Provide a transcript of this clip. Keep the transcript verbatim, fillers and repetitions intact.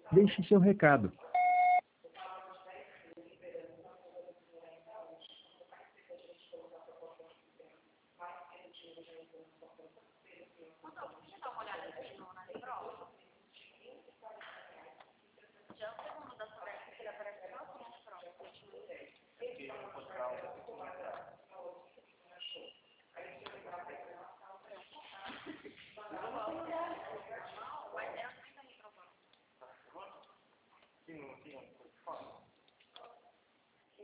Deixe seu recado. Posso dar uma olhada aqui no- na prova?